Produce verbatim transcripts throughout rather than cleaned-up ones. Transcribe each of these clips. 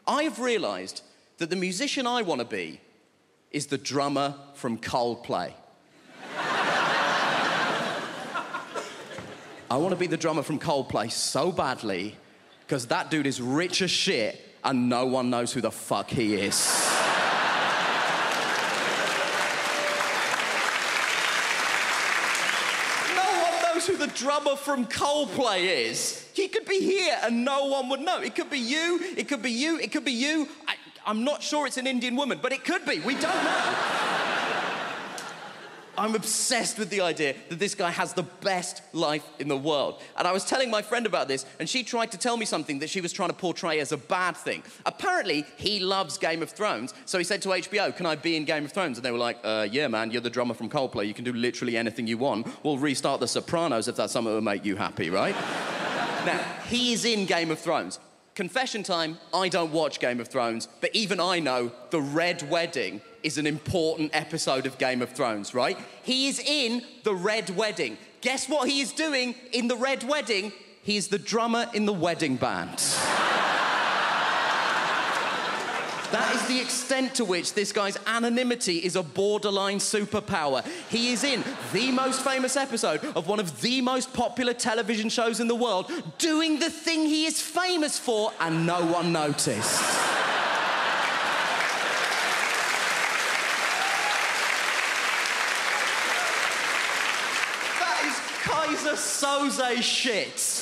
I have realised that the musician I want to be is the drummer from Coldplay. I want to be the drummer from Coldplay so badly because that dude is rich as shit and no one knows who the fuck he is. Who the drummer from Coldplay is. He could be here and no one would know. It could be you, it could be you, it could be you. I, I'm not sure it's an Indian woman, but it could be. We don't know. I'm obsessed with the idea that this guy has the best life in the world. And I was telling my friend about this, and she tried to tell me something that she was trying to portray as a bad thing. Apparently, he loves Game of Thrones, so he said to H B O, can I be in Game of Thrones? And they were like, uh, yeah, man, you're the drummer from Coldplay. You can do literally anything you want. We'll restart The Sopranos if that's something that will make you happy, right? Now, he is in Game of Thrones. Confession time, I don't watch Game of Thrones, but even I know the Red Wedding is an important episode of Game of Thrones, right? He is in the Red Wedding. Guess what he is doing in the Red Wedding? He is the drummer in the wedding band. That is the extent to which this guy's anonymity is a borderline superpower. He is in the most famous episode of one of the most popular television shows in the world, doing the thing he is famous for, and no one noticed. That is Kaiser Soze shit.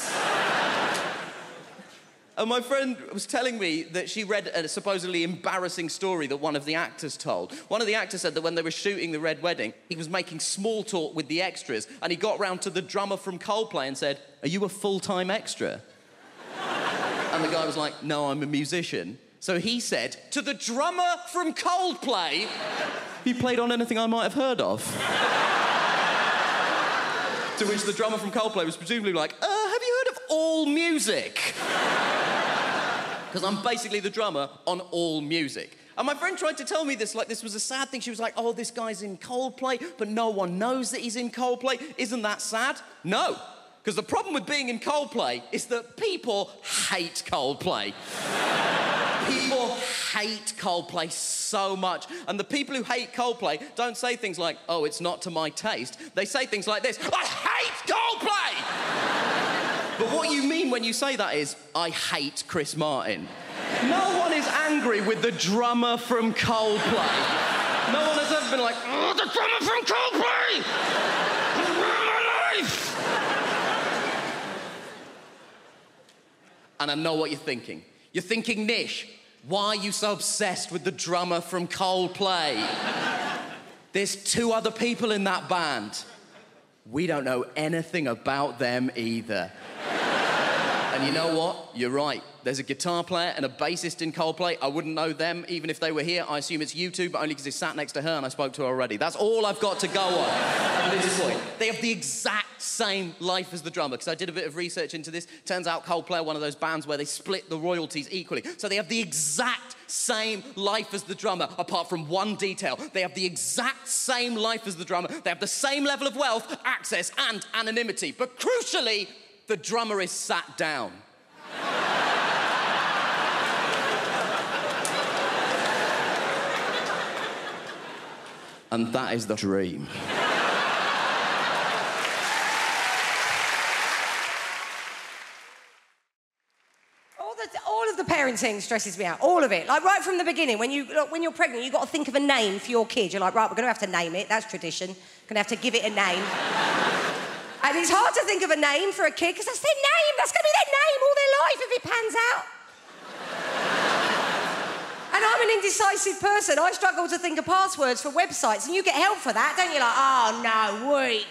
And my friend was telling me that she read a supposedly embarrassing story that one of the actors told. One of the actors said that when they were shooting The Red Wedding, he was making small talk with the extras, and he got round to the drummer from Coldplay and said, are you a full-time extra? And the guy was like, no, I'm a musician. So he said, to the drummer from Coldplay, he played on anything I might have heard of. To which the drummer from Coldplay was presumably like, uh, have you heard of All Music? Because I'm basically the drummer on All Music. And my friend tried to tell me this, like this was a sad thing. She was like, oh, this guy's in Coldplay, but no one knows that he's in Coldplay. Isn't that sad? No. Because the problem with being in Coldplay is that people hate Coldplay. People hate Coldplay so much. And the people who hate Coldplay don't say things like, oh, it's not to my taste. They say things like this, I hate Coldplay! But what you mean when you say that is, I hate Chris Martin. No one is angry with the drummer from Coldplay. No one has ever been like, oh, the drummer from Coldplay! He's ruined my life! And I know what you're thinking. You're thinking, Nish, why are you so obsessed with the drummer from Coldplay? There's two other people in that band. We don't know anything about them either. And you know what? You're right. There's a guitar player and a bassist in Coldplay. I wouldn't know them even if they were here. I assume it's you two, but only because they sat next to her and I spoke to her already. That's all I've got to go on at this point. They have the exact same life as the drummer, because I did a bit of research into this. Turns out Coldplay are one of those bands where they split the royalties equally. So they have the exact same life as the drummer, apart from one detail. They have the exact same life as the drummer. They have the same level of wealth, access, and anonymity. But crucially, the drummer is sat down. And that is the dream. All, the, all of the parenting stresses me out, all of it. Like right from the beginning, when, you, look, when you're pregnant, you've got to think of a name for your kid. You're like, right, we're going to have to name it. That's tradition. Going to have to give it a name. And it's hard to think of a name for a kid, because that's their name. That's going to be their name all their life if it pans out. And I'm an indecisive person. I struggle to think of passwords for websites, and you get help for that, don't you? Like, oh, no, weak.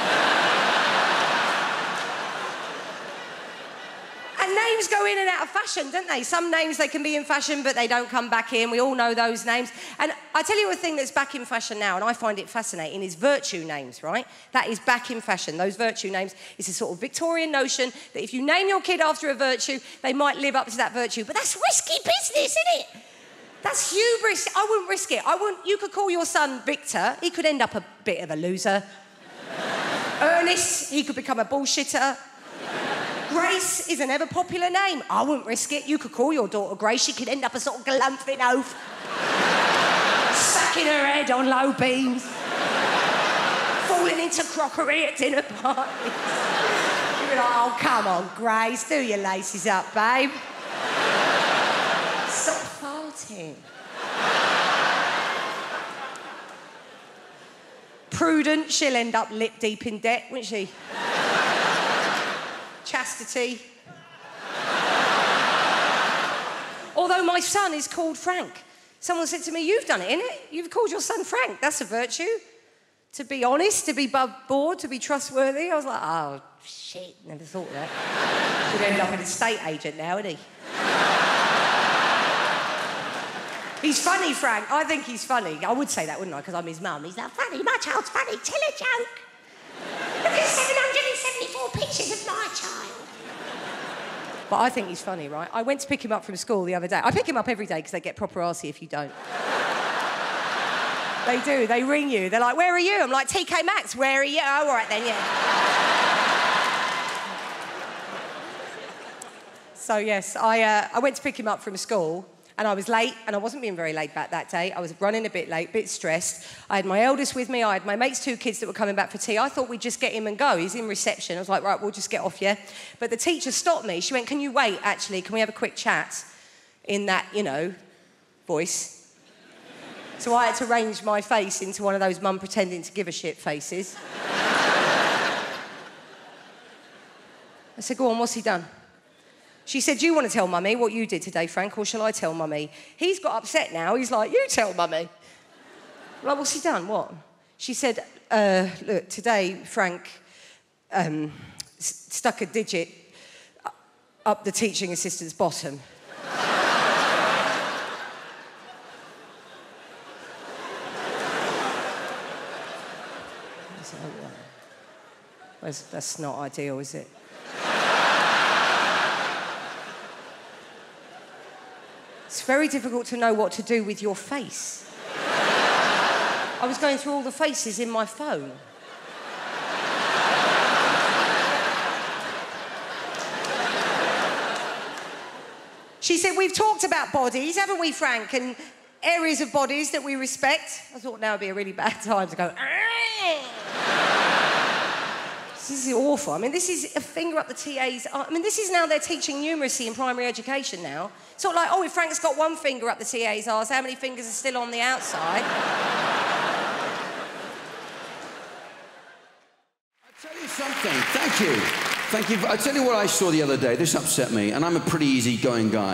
And names go in and out of fashion, don't they? Some names, they can be in fashion, but they don't come back in. We all know those names. And I tell you a thing that's back in fashion now, and I find it fascinating, is virtue names, right? That is back in fashion. Those virtue names is a sort of Victorian notion that if you name your kid after a virtue, they might live up to that virtue. But that's risky business, isn't it? That's hubris. I wouldn't risk it. I wouldn't. You could call your son Victor. He could end up a bit of a loser. Ernest, he could become a bullshitter. Grace is an ever-popular name. I wouldn't risk it. You could call your daughter Grace. She could end up a sort of galumphing oaf. Smacking her head on low beams. Falling into crockery at dinner parties. You'd be like, oh, come on, Grace. Do your laces up, babe. Stop farting. Prudent, she'll end up lip deep in debt, won't she? Chastity. Although my son is called Frank. Someone said to me, you've done it, innit? You've called your son Frank. That's a virtue. To be honest, to be above board, to be trustworthy. I was like, oh, shit, never thought of that. Could end up an estate agent now, isn't he? He's funny, Frank. I think he's funny. I would say that, wouldn't I? Because I'm his mum. He's like, funny, my child's funny. Tell a joke. Look at seven hundred seventy-four pictures of my child. But I think he's funny, right? I went to pick him up from school the other day. I pick him up every day because they get proper arsey if you don't. They do. They ring you. They're like, where are you? I'm like, T K Maxx, where are you? Oh, all right then, yeah. So, yes, I, uh, I went to pick him up from school. And I was late, and I wasn't being very laid back that day. I was running a bit late, a bit stressed. I had my eldest with me. I had my mate's two kids that were coming back for tea. I thought we'd just get him and go. He's in reception. I was like, right, we'll just get off, yeah? But the teacher stopped me. She went, can you wait, actually? Can we have a quick chat? In that, you know, voice. So I had to arrange my face into one of those mum pretending to give a shit faces. I said, go on, what's he done? She said, do you want to tell Mummy what you did today, Frank, or shall I tell Mummy? He's got upset now. He's like, you tell Mummy. I'm like, what's he done? What? She said, uh, look, today Frank um, s- stuck a digit up the teaching assistant's bottom. Said, oh, well, that's, that's not ideal, is it? It's very difficult to know what to do with your face. I was going through all the faces in my phone. She said, we've talked about bodies, haven't we, Frank? And areas of bodies that we respect. I thought now would be a really bad time to go, this is awful. I mean, this is a finger up the T A's... I mean, this is now they're teaching numeracy in primary education now. It's not like, oh, if Frank's got one finger up the T A's arse, how many fingers are still on the outside? I'll tell you something. Thank you. Thank you. I'll tell you what I saw the other day. This upset me, and I'm a pretty easygoing guy.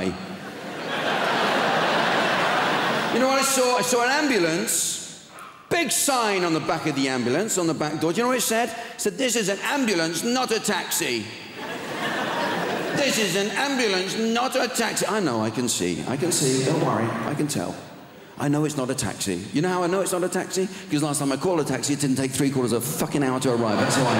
You know what I saw? I saw an ambulance. Big sign on the back of the ambulance, on the back door. Do you know what it said? It said, this is an ambulance, not a taxi. This is an ambulance, not a taxi. I know, I can see. I can see. Don't worry. I can tell. I know it's not a taxi. You know how I know it's not a taxi? Because last time I called a taxi, it didn't take three quarters of a fucking hour to arrive. That's how I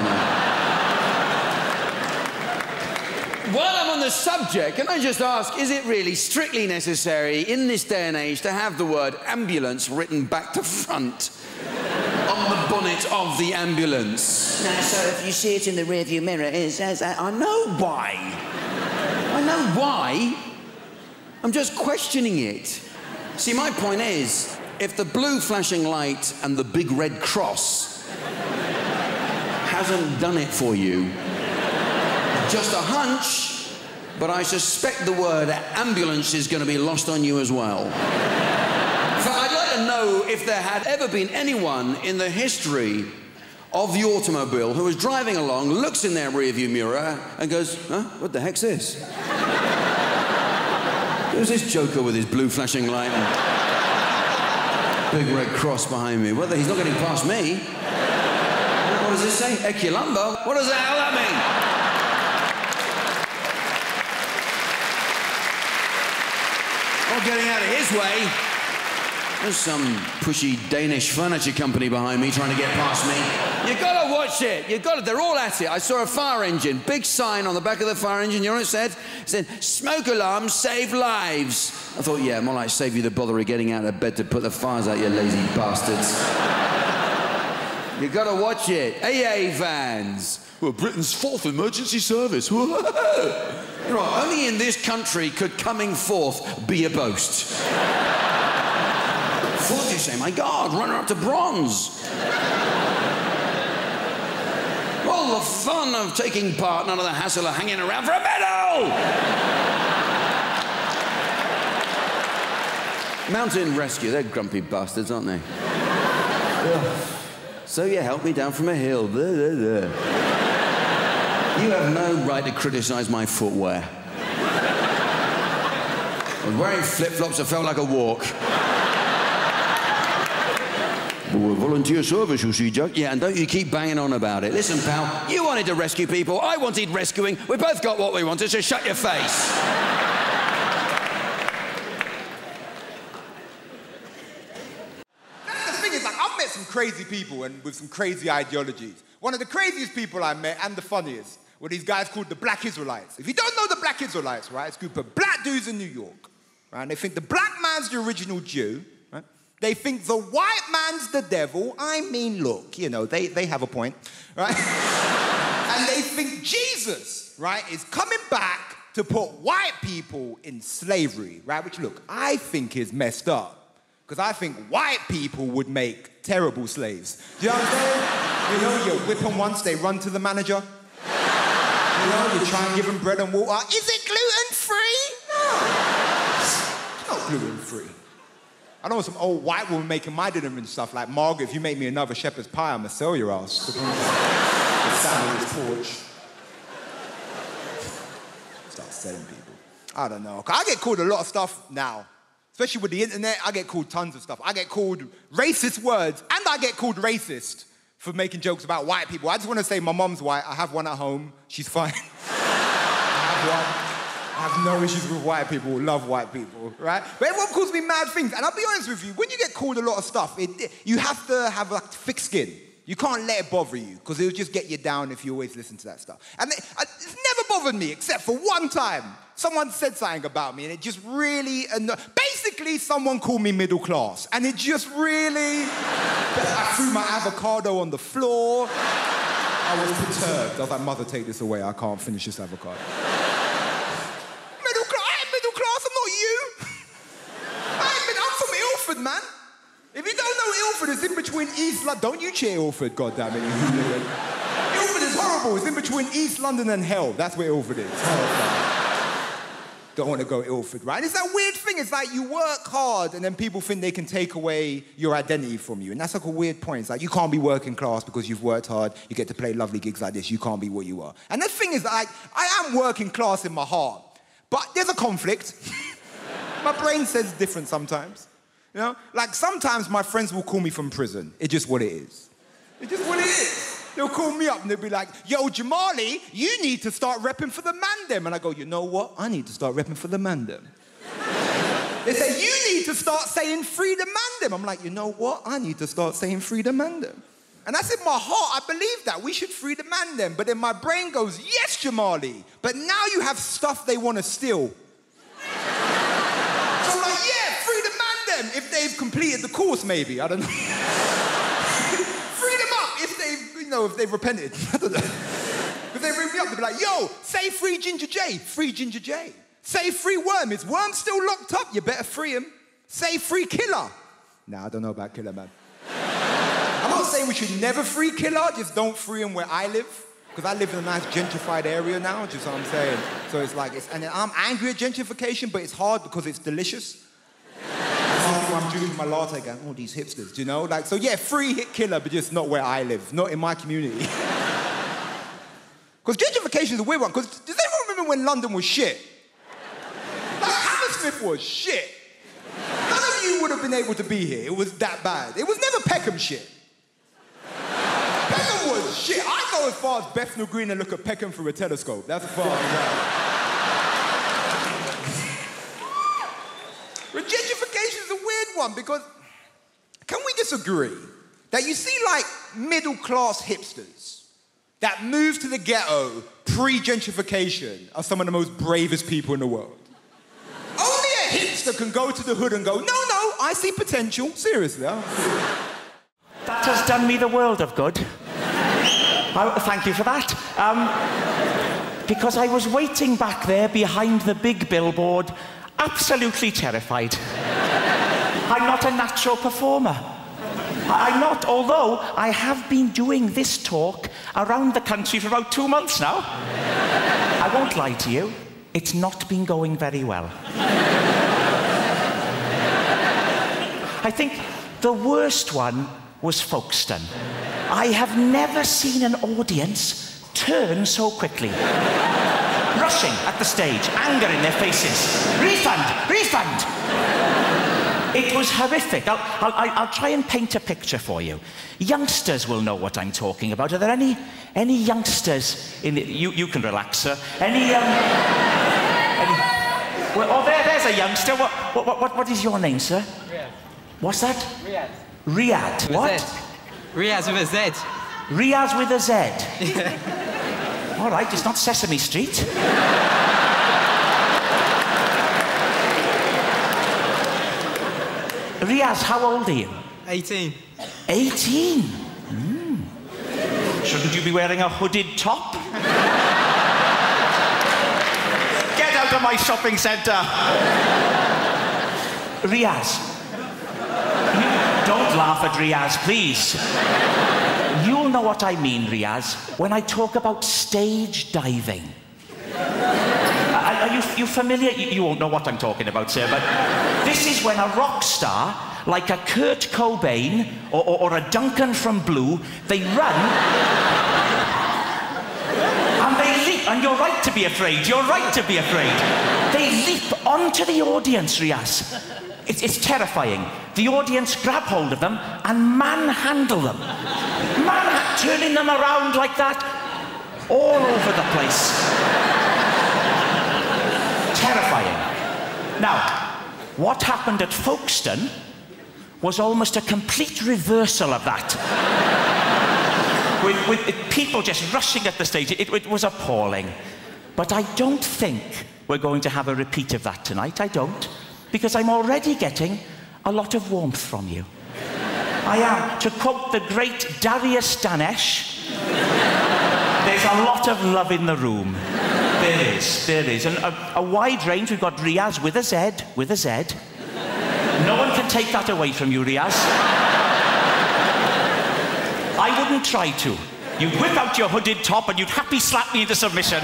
know. While I'm on the subject, can I just ask, is it really strictly necessary in this day and age to have the word ambulance written back to front on the bonnet of the ambulance? No, so if you see it in the rearview mirror, it says that. I know why. I know why. I'm just questioning it. See, my point is, if the blue flashing light and the big red cross hasn't done it for you, just a hunch, but I suspect the word ambulance is going to be lost on you as well. So I'd like to know if there had ever been anyone in the history of the automobile who was driving along, looks in their rearview mirror and goes, huh, what the heck's this? Who's this joker with his blue flashing light and big red cross behind me? Well, he's not getting past me. What does this say? Eculumbo? What does the hell that mean? Not getting out of his way. There's some pushy Danish furniture company behind me trying to get past me. You gotta watch it. You gotta. They're all at it. I saw a fire engine, big sign on the back of the fire engine. You know what it said? It said, "Smoke alarms save lives." I thought, yeah, more like save you the bother of getting out of bed to put the fires out, you lazy bastards. You gotta watch it. A A vans. Well, Britain's fourth emergency service. Right, only in this country could coming forth be a boast. Fourth, you say, my God, runner up to bronze. All the fun of taking part, none of the hassle of hanging around for a medal! Mountain Rescue, they're grumpy bastards, aren't they? So you helped me down from a hill. Blah, blah, blah. You have no right to criticize my footwear. I was wearing flip-flops that felt like a walk. Oh, volunteer service, you see, Jack. Yeah, and don't you keep banging on about it. Listen, pal, you wanted to rescue people, I wanted rescuing. We both got what we wanted, so shut your face. That's the thing is, like, I've met some crazy people and with some crazy ideologies. One of the craziest people I met, and the funniest, were these guys called the Black Israelites. If you don't know the Black Israelites, right, it's a group of black dudes in New York, right, and they think the black man's the original Jew, right? They think the white man's the devil. I mean, look, you know, they, they have a point, right? And they think Jesus, right, is coming back to put white people in slavery, right? Which, look, I think is messed up. Because I think white people would make terrible slaves. Do you know what I'm saying? You know, you whip them once, they run to the manager. You know, you try and give them bread and water. Is it gluten-free? No. It's not gluten-free. I know some old white woman making my dinner and stuff like, Margaret, if you make me another shepherd's pie, I'm gonna sell your house. Stand on his porch. Start selling people. I don't know. I get called a lot of stuff now. Especially with the internet, I get called tons of stuff. I get called racist words, and I get called racist for making jokes about white people. I just want to say my mom's white. I have one at home. She's fine. I have one. I have no issues with white people, love white people, right? But everyone calls me mad things. And I'll be honest with you, when you get called a lot of stuff, it, it, you have to have like thick skin. You can't let it bother you, because it'll just get you down if you always listen to that stuff. And it, it's never bothered me, except for one time. Someone said something about me, and it just really annoyed. Basically, someone called me middle class, and it just really... I threw my avocado on the floor. I was perturbed. I was like, mother, take this away. I can't finish this avocado. Middle class? I ain't middle class. I'm not you. I ain't been... I'm from Ilford, man. If you don't know Ilford, it's in between East London. Don't you cheer Ilford, goddammit. Ilford is horrible. It's in between East London and hell. That's where Ilford is. Don't want to go Ilford, right? And it's that weird thing. It's like you work hard and then people think they can take away your identity from you. And that's like a weird point. It's like you can't be working class because you've worked hard. You get to play lovely gigs like this. You can't be what you are. And the thing is, like, I am working class in my heart. But there's a conflict. My brain says different sometimes. You know? Like, sometimes my friends will call me from prison. It's just what it is. It's just what it is. They'll call me up and they'll be like, yo, Jamali, you need to start repping for the Mandem. And I go, you know what? I need to start repping for the Mandem. They say, you need to start saying free the Mandem. I'm like, you know what? I need to start saying free the Mandem. And that's in my heart. I believe that. We should free the Mandem. But then my brain goes, yes, Jamali. But now you have stuff they want to steal. So I'm like, yeah, free the Mandem. If they've completed the course, maybe. I don't know. Free them up if they've, you know, if they've repented. I don't know. If they ring me up, they'll be like, yo, say free Ginger J. Free Ginger J. Say free Worm. Is Worm still locked up? You better free him. Say free Killer. Nah, I don't know about Killer, man. I'm not saying we should never free Killer, just don't free him where I live. Because I live in a nice gentrified area now, just what I'm saying. So it's like, it's, and I'm angry at gentrification, but it's hard because it's delicious. I'm drinking my latte going, oh, these hipsters, do you know? Like, so yeah, free hit Killer, but just not where I live, not in my community. Because gentrification is a weird one, because does anyone remember when London was shit? Like, Hammersmith was shit. None of you would have been able to be here. It was that bad. It was never Peckham shit. Peckham was shit. I go as far as Bethnal Green and look at Peckham through a telescope. That's as far as I go. But gentrification is a weird one, because can we disagree that you see, like, middle-class hipsters that moved to the ghetto pre-gentrification are some of the most bravest people in the world? Only a hipster can go to the hood and go, no, no, I see potential. Seriously, I don't see it. has done me the world of good. Oh, thank you for that. Um, because I was waiting back there behind the big billboard, absolutely terrified. I'm not a natural performer. I'm not, although I have been doing this talk around the country for about two months now. I won't lie to you, it's not been going very well. I think the worst one was Folkestone. I have never seen an audience turn so quickly. Rushing at the stage, anger in their faces. Refund! Refund! It was horrific. I'll, I'll, I'll try and paint a picture for you. Youngsters will know what I'm talking about. Are there any, any youngsters in the... You, you can relax, sir. Any, um... any, well, oh, there, there's a youngster. What, what, what, what is your name, sir? Riyadh. What's that? Riyadh. Riyadh. With What? a Z. Riyadh with a Z. Riyadh with a Z. All right, it's not Sesame Street. Riaz, how old are you? eighteen. eighteen? Mm. Shouldn't you be wearing a hooded top? Get out of my shopping centre! Riaz. Don't laugh at Riaz, please. You'll know what I mean, Riaz, when I talk about stage diving. Are, are you, you familiar? You, you won't know what I'm talking about, sir, but this is when a rock star, like a Kurt Cobain or, or, or a Duncan from Blue, they run and they leap. And you're right to be afraid. You're right to be afraid. They leap onto the audience, Riaz. It's, it's terrifying. The audience grab hold of them and manhandle them. Man, turning them around like that, all over the place. Terrifying. Now, what happened at Folkestone was almost a complete reversal of that. with, with it, people just rushing at the stage. It, it was appalling. But I don't think we're going to have a repeat of that tonight. I don't. Because I'm already getting a lot of warmth from you. I am. To quote the great Darius Danesh, there's a lot of love in the room. There is, there is. And a, a wide range. We've got Riaz with a Z, with a Z. No one can take that away from you, Riaz. I wouldn't try to. You'd whip out your hooded top and you'd happy slap me into submission.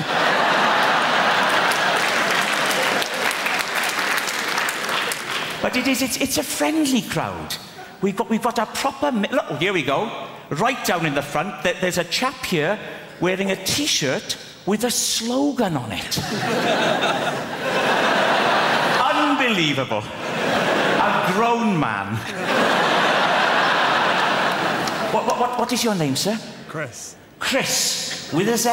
But it is, it's, it's a friendly crowd. We've got, we've got a proper... Look, oh, here we go. Right down in the front, there, there's a chap here wearing a T-shirt with a slogan on it. Unbelievable. A grown man. What, what, what, what is your name, sir? Chris. Chris, with a Z?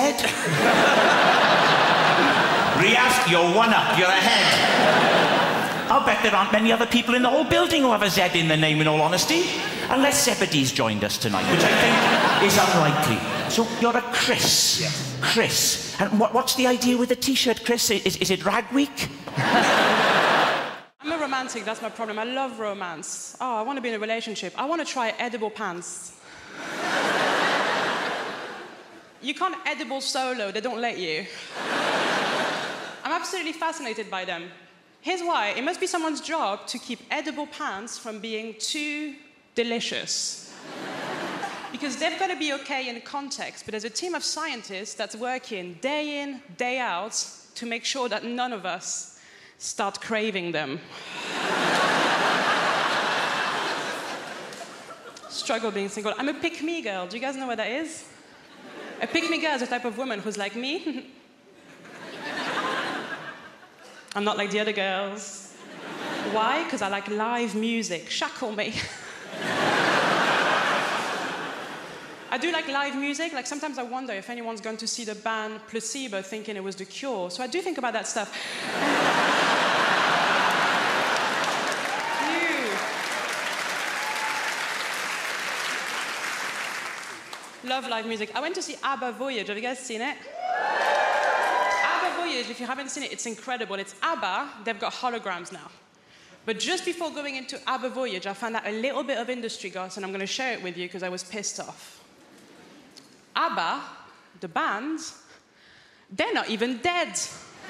Riaz, you're one up, you're ahead. I'll bet there aren't many other people in the whole building who have a Z in their name, in all honesty. Unless Zebedee's joined us tonight, which I think is unlikely. So you're a Chris. Yes. Chris. And what, what's the idea with the T-shirt, Chris? Is, is it Rag Week? I'm a romantic, that's my problem. I love romance. Oh, I want to be in a relationship. I want to try edible pants. You can't edible solo, they don't let you. I'm absolutely fascinated by them. Here's why. It must be someone's job to keep edible pants from being too delicious. Because they've got to be okay in context, but there's a team of scientists that's working day in, day out to make sure that none of us start craving them. Struggle being single. I'm a pick-me girl. Do you guys know what that is? A pick-me girl is a type of woman who's like me. I'm not like the other girls. Why? Because I like live music. Shackle me. I do like live music. Like, sometimes I wonder if anyone's gone to see the band Placebo thinking it was The Cure. So I do think about that stuff. You. Love live music. I went to see ABBA Voyage. Have you guys seen it? ABBA Voyage, if you haven't seen it, it's incredible. It's ABBA. They've got holograms now. But just before going into ABBA Voyage, I found out a little bit of industry gossip, and I'm going to share it with you because I was pissed off. ABBA, the band, they're not even dead.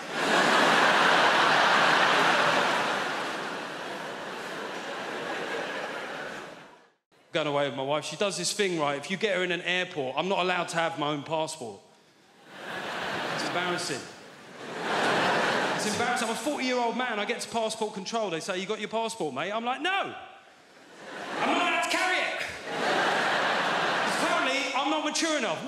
Going away with my wife, she does this thing, right? If you get her in an airport, I'm not allowed to have my own passport. It's embarrassing. It's embarrassing. I'm a forty-year-old man. I get to passport control. They say, you got your passport, mate? I'm like, no. I'm not allowed to carry it. Apparently, I'm not mature enough.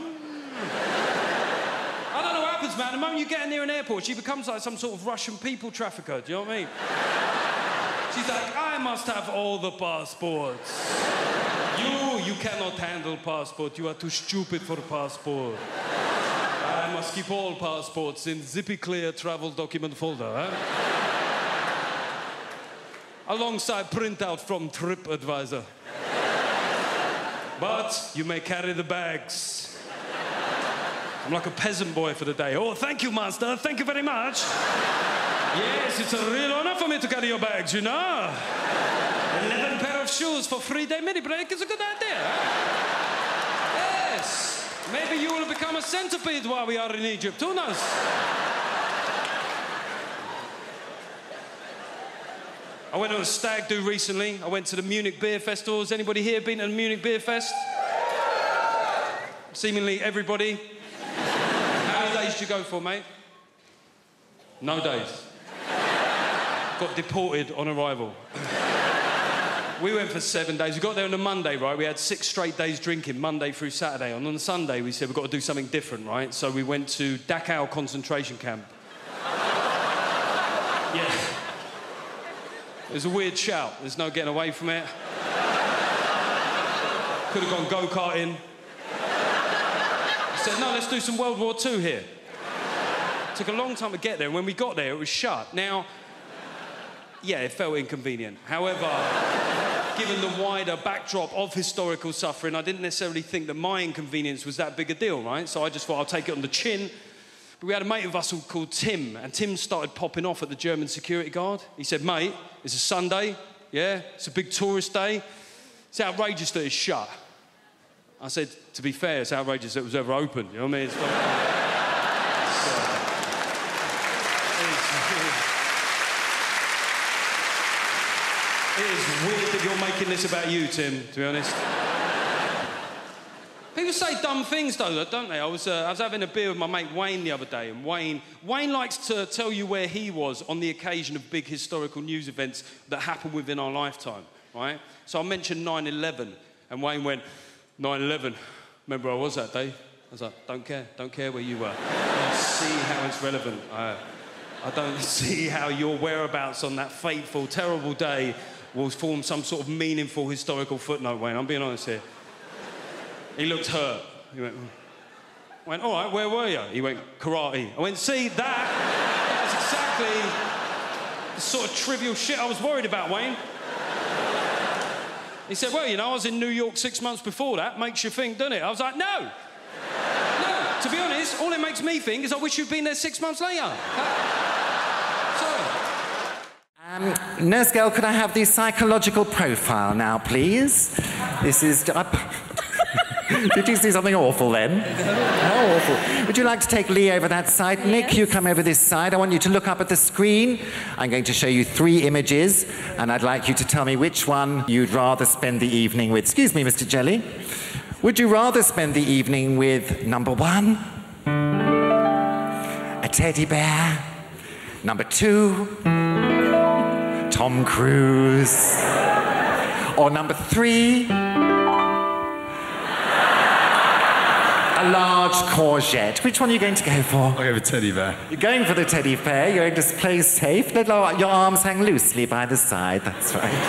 I don't know what happens, man. The moment you get near an airport, she becomes like some sort of Russian people trafficker. Do you know what I mean? She's like, I must have all the passports. You, you cannot handle passport. You are too stupid for passport. I must keep all passports in zippy clear travel document folder, huh? Alongside printout from TripAdvisor. But you may carry the bags. I'm like a peasant boy for the day. Oh, thank you, master. Thank you very much. Yes, it's a real honor for me to carry your bags, you know. Eleven pair of shoes for three-day mini break is a good idea, huh? Yes. Maybe you will become a centipede while we are in Egypt. Who knows? I went on a stag do recently. I went to the Munich Beer Festival. Has anybody here been to the Munich Beer Fest? Seemingly everybody. How many days did you go for, mate? No days. Got deported on arrival. We went for seven days. We got there on a Monday, right? We had six straight days drinking, Monday through Saturday. And on the Sunday, we said, we've got to do something different, right? So we went to Dachau concentration camp. Yeah. It was a weird shout. There's no getting away from it. Could have gone go-karting. I said, no, let's do some World War Two here. It took a long time to get there, and when we got there, it was shut. Now, yeah, it felt inconvenient. However, given the wider backdrop of historical suffering, I didn't necessarily think that my inconvenience was that big a deal, right? So I just thought I'll take it on the chin. But we had a mate of us called Tim, and Tim started popping off at the German security guard. He said, mate, it's a Sunday, yeah? It's a big tourist day. It's outrageous that it's shut. I said, to be fair, it's outrageous that it was ever open, you know what I mean? It's like, it's, uh, It is weird that you're making this about you, Tim, to be honest. People say dumb things, though, don't they? I was, uh, I was having a beer with my mate Wayne the other day, and Wayne, Wayne likes to tell you where he was on the occasion of big historical news events that happened within our lifetime, right? So I mentioned nine eleven, and Wayne went, nine eleven, remember where I was that day? I was like, don't care, don't care where you were. I don't see how it's relevant. I, I don't see how your whereabouts on that fateful, terrible day will form some sort of meaningful historical footnote, Wayne. I'm being honest here. He looked hurt. He went, oh. I went, all right, where were you? He went, karate. I went, see, that, that's exactly the sort of trivial shit I was worried about, Wayne. He said, well, you know, I was in New York six months before that. Makes you think, doesn't it? I was like, no. No, to be honest, all it makes me think is I wish you'd been there six months later. Sorry. Um, nurse girl, could I have the psychological profile now, please? This is... Uh, did you see something awful then? How awful. Would you like to take Lee over that side? Yes. Nick, you come over this side. I want you to look up at the screen. I'm going to show you three images, and I'd like you to tell me which one you'd rather spend the evening with. Excuse me, Mister Jelly. Would you rather spend the evening with, number one, a teddy bear, number two, Tom Cruise, or number three, a large courgette? Which one are you going to go for? I'll go for teddy bear. You're going for the teddy bear. You're going to play safe. Let your arms hang loosely by the side. That's right.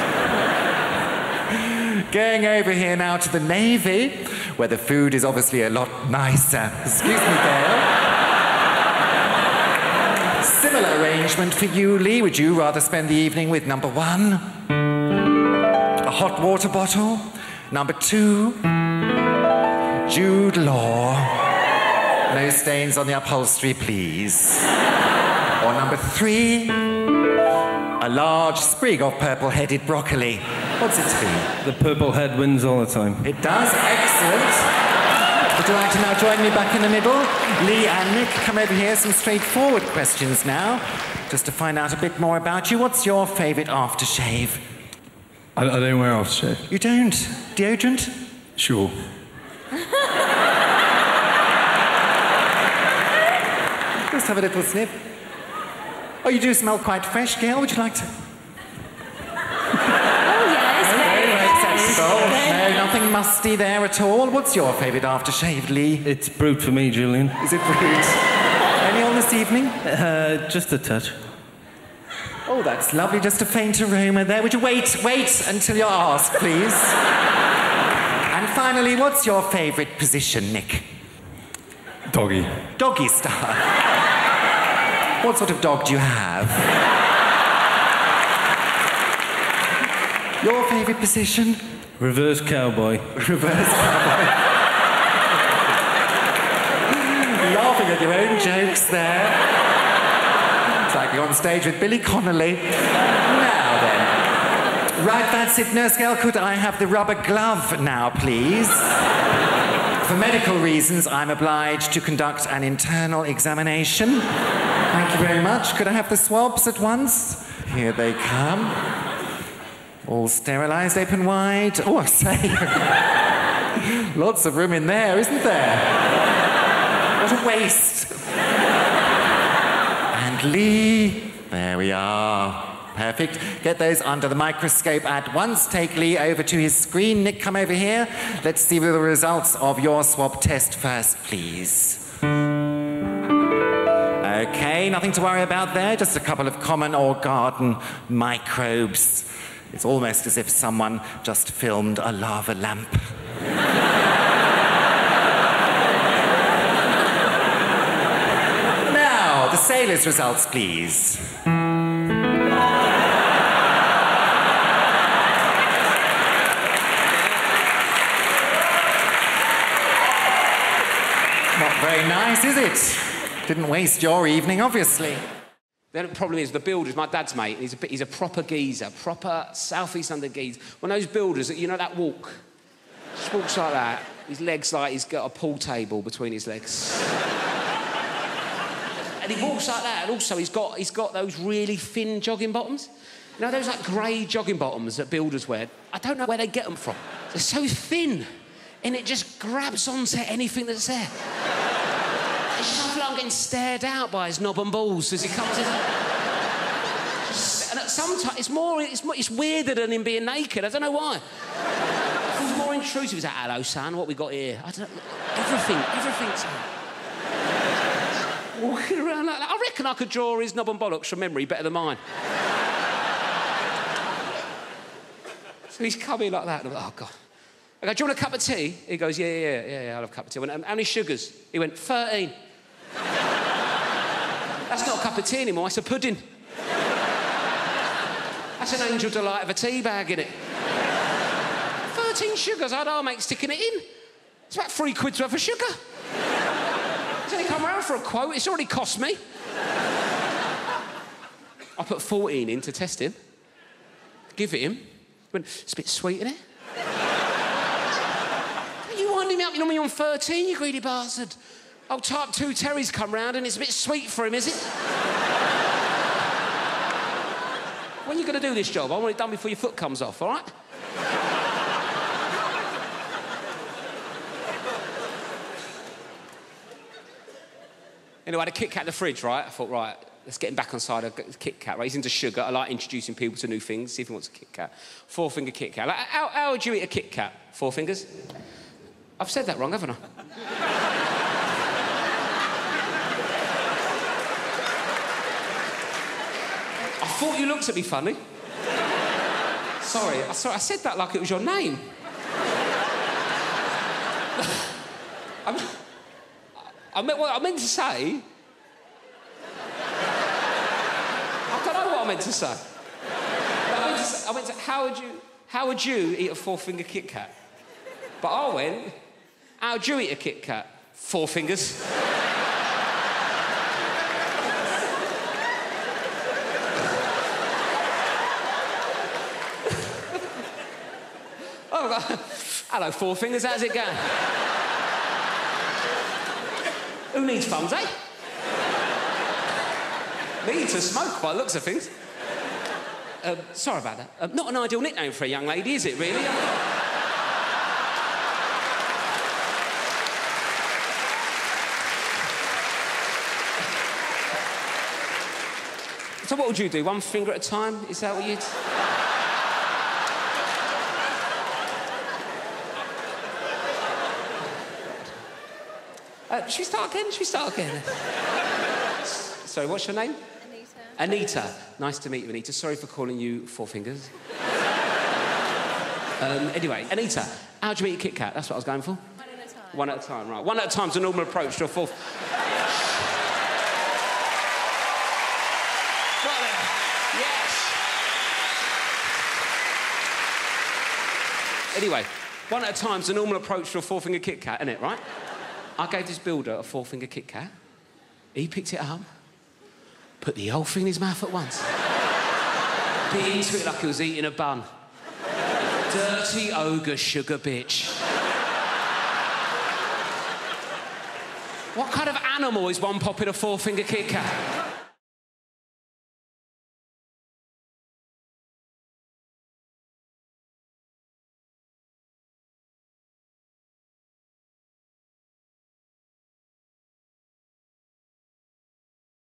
Going over here now to the Navy, where the food is obviously a lot nicer. Excuse me, Gail. Similar arrangement for you, Lee. Would you rather spend the evening with number one, a hot water bottle, number two, Jude Law, no stains on the upholstery, please, or number three, A large sprig of purple-headed broccoli. What's it to be? The purple head wins all the time. It does. Excellent. Would you like to now join me back in the middle? Lee and Nick, come over here. Some straightforward questions now, just to find out a bit more about you. What's your favourite aftershave? I, I don't wear aftershave. You don't? Deodorant? Sure. Just have a little sniff. Oh, you do smell quite fresh, Gail. Would you like to? No, nothing musty there at all. What's your favourite aftershave, Lee? It's brewed for me, Julian. Is it brewed? Any on this evening? Uh, just a touch. Oh, that's lovely. Just a faint aroma there. Would you wait, wait until you're asked, please? And finally, what's your favourite position, Nick? Doggy. Doggy style. What sort of dog do you have? Your favourite position? Reverse cowboy. Reverse cowboy. Laughing at your own jokes there. It's like you're on stage with Billy Connolly. Now then. Right, that's it. Nurse Gail, could I have the rubber glove now, please? For medical reasons, I'm obliged to conduct an internal examination. Thank you very much. Could I have the swabs at once? Here they come. All sterilised, open wide. Oh, I say. Lots of room in there, isn't there? What a waste. And Lee, there we are. Perfect. Get those under the microscope at once. Take Lee over to his screen. Nick, come over here. Let's see the results of your swab test first, please. Okay, nothing to worry about there. Just a couple of common or garden microbes. It's almost as if someone just filmed a lava lamp. Now, the sailors' results, please. Not very nice, is it? Didn't waste your evening, obviously. The problem is the builders, my dad's mate, he's a, he's a proper geezer, proper South East London geezer. One of those builders, that you know that walk? Just walks like that, his legs like he's got a pool table between his legs. And he walks like that, and also he's got, he's got those really thin jogging bottoms. You know those like grey jogging bottoms that builders wear? I don't know where they get them from. They're so thin, and it just grabs onto anything that's there. I feel like I'm getting stared out by his knob and balls as he comes in. And at sometimes it's more, it's more, it's weirder than him being naked. I don't know why. It feels more intrusive. He's like, hello, son, what we got here? I don't know. Everything, everything's walking around like that. I reckon I could draw his knob and bollocks from memory better than mine. So he's coming like that. And I'm like, oh, God. I go, do you want a cup of tea? He goes, yeah, yeah, yeah, yeah, I'll have a cup of tea. I went, how many sugars? He went, thirteen. That's not a cup of tea anymore, it's a pudding. That's an Angel Delight of a tea bag, innit? thirteen sugars, I'd our mate sticking it in. It's about three quid's worth of sugar. He's only come round for a quote, it's already cost me. I put fourteen in to test him. Give it him. He went, it's a bit sweet, innit? You winding me up, you know me on thirteen, you greedy bastard. Old type two Terry's come round and it's a bit sweet for him, is it? When are you going to do this job? I want it done before your foot comes off, all right? Anyway, I had a Kit Kat in the fridge, right? I thought, right, let's get him back on side of Kit Kat, right? He's into sugar. I like introducing people to new things, see if he wants a Kit Kat. Four-finger Kit Kat. Like, how, how would you eat a Kit Kat? Four fingers? I've said that wrong, haven't I? I thought you looked at me funny. Sorry, I, sorry, I said that like it was your name. I'm, I meant what I meant to say. I don't know what I meant to say. I meant to say, I meant to, how would you, how would you eat a four-finger Kit Kat? But I went, how would you eat a Kit Kat? Four fingers. Oh, hello, Four Fingers, how's it going? Who needs thumbs, eh? Me to smoke by the looks of things. Uh, sorry about that. Uh, not an ideal nickname for a young lady, is it, really? So what would you do? One finger at a time? Is that what you'd... uh, should we start again? Should we start again? Sorry, what's your name? Anita. Anita. Nice to meet you, Anita. Sorry for calling you Four Fingers. um, anyway, Anita, how'd you meet your Kit Kat? That's what I was going for. One at a time. One at a time, right. One at a time's a normal approach to a fourth... Anyway, one at a time's a normal approach to a four-finger Kit Kat, isn't it, right? I gave this builder a four-finger Kit Kat. He picked it up, put the whole thing in his mouth at once. Bit into it like he was eating a bun. Dirty ogre sugar bitch. What kind of animal is one popping a four-finger Kit Kat?